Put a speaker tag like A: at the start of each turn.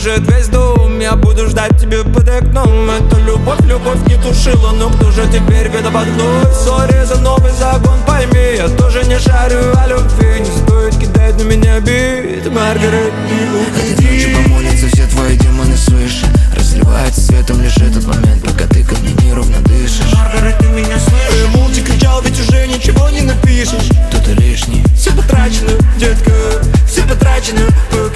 A: кружит весь дом. Я буду ждать тебя под окном. Это любовь, любовь не тушила, но кто же теперь виноват вновь? Сори за новый загон, пойми, я тоже не шарю о любви. Не стоит кидать на меня бит, Маргарет, не
B: Этой ночью помолятся все твои демоны свыше. Разливается светом лишь этот момент, пока ты ко мне неровно дышишь.
A: Маргарет, ты меня слышишь? Молча кричал, ведь уже ничего не напишешь.
B: Кто-то лишний.
A: Все потрачено, детка, все потрачено.